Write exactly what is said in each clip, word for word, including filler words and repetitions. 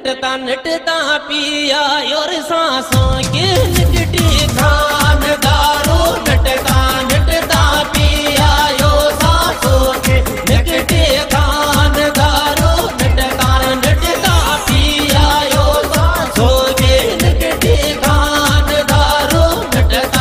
नटता नटता पिया और सांसों की निकटी खान दारू नटता नटता पिया यो सांसों की निकटी खान दारू नटता नटता पिया यो सांसों की निकटी खान दारू नटता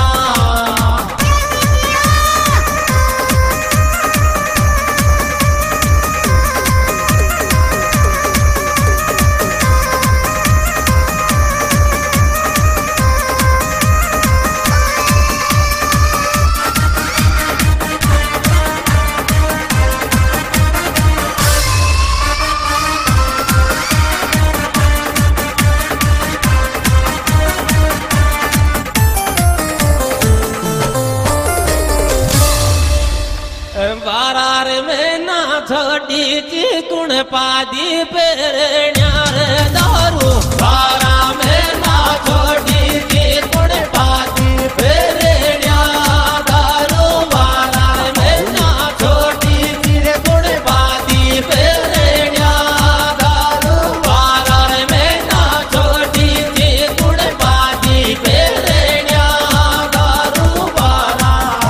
बारार में ना छोड़ी चिकुण पादी पेरण्यार दारू बारा में ना छोड़ी चिकुण पादी पेरण्या दारू बारार में ना छोड़ी चिकुण पादी पेरण्या दारू बारार में ना छोड़ी चिकुण पादी पेरण्या दारू बारा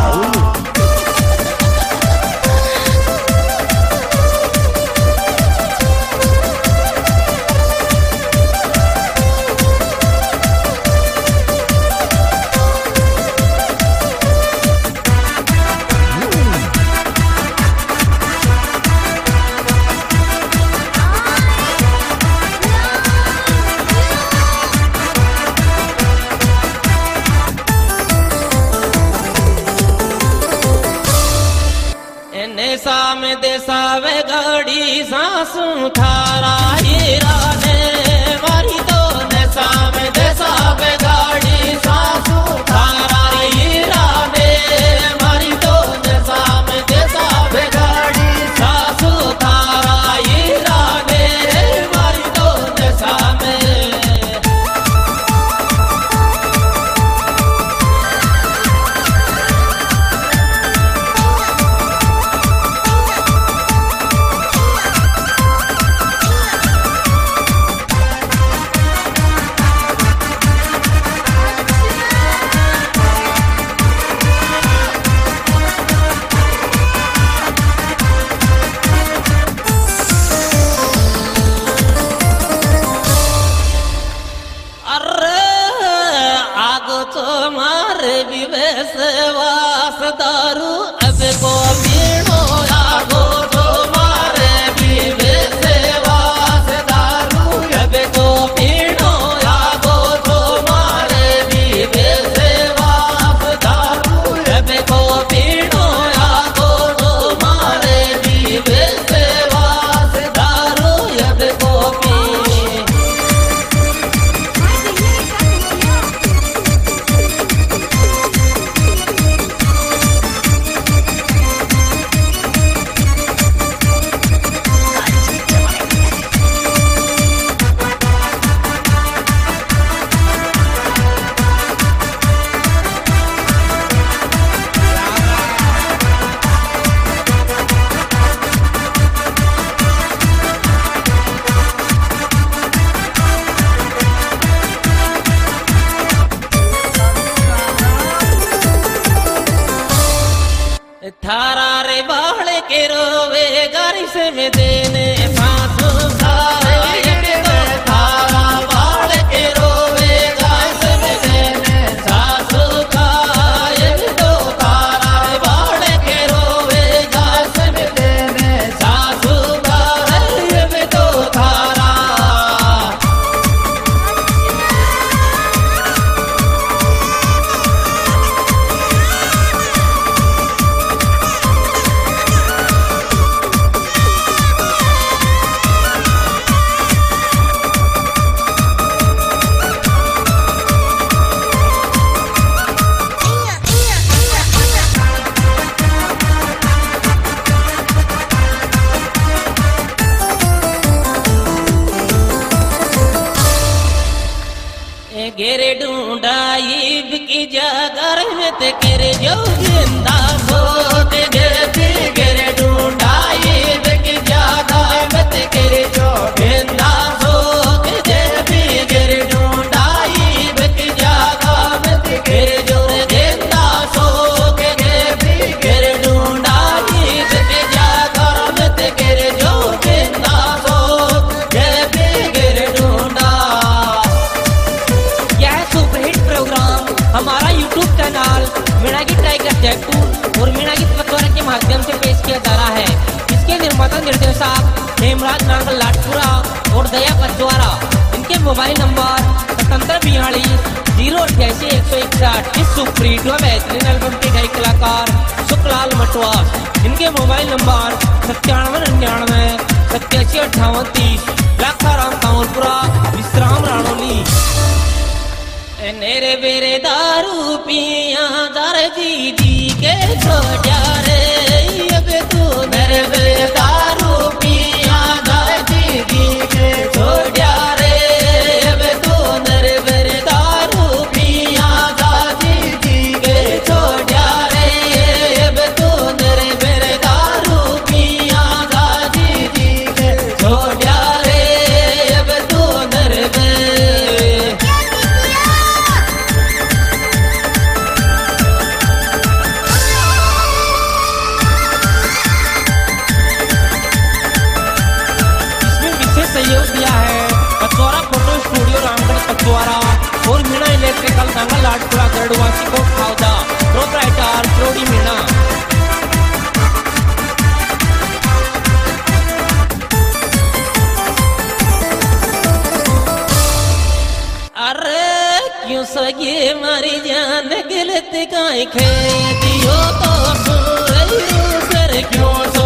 नेसा में देसा वे गाड़ी सांसू थारा हीरा ने मारी तो नेसा में देसा वे गाड़ी सांसू थारा हीरा ने मारी तो नेसा में देसा वे गाड़ी सांसू थारा हीरा ने मारी तो नेसा में तुम्हारे विवेश वास दारू अब को पीणो आगो तुम्हारे विवेश वास दारू अब को पीणो आगो तुम्हारे विवेश वास दारू अब को पीणो आगो तुम्हारे विवेश वास दारू अब को पी थारा रे बाल के रोवे गारिश में देने फांसू खाए तो थारा बाल के रोवे गारिश में देने फांसू खाए तो थारा रे बाल के रोवे गारिश में देने फांसू खाए तो थारा घेरे ढूंढाई की जगर में ते घेरे जो जिंदा हो ते घेरे घेरे ढूंढाई की जगर में ते घेरे जो जिंदा हो ते हेमराज नांगल लाटपुरा और दया कचवारा। इनके मोबाइल नंबर सतहत्तर बयालीस जीरो अठासी एक सौ इकसठ। इस सुप्रीट व बेहतरीन एल्बम के गायक कलाकार सुखलाल मटवास। इनके मोबाइल नंबर सत्तानवे निन्यानवे सत्यासी अट्ठावन तीस। लाखाराम कांवरपुरा विश्राम राणोली। नेरे बेरे दारू पिया दर जी जी के छोड़ा रे अब तू मेरे बेरे दारू पिया दर जी जी के छोड़ा रे अब तू मेरे बेरे दारू पिया दर जी जी के छोड़ा रे अब तू मेरे बेरे दारू पिया दर जी जी के छोड़ा रे अब तू मेरे बेरे। सहयोग दिया है पचौरा फोटो स्टूडियो रामगढ़ पचौरा और मीणा इलेक्ट्रिकल नांगल लाटपुरा गरुड़वासी कोट खावदा। प्रोपराइटर प्रोडी मीणा। अरे क्यों सगे मारी जान गलत काहे खे दियो तो सर क्यों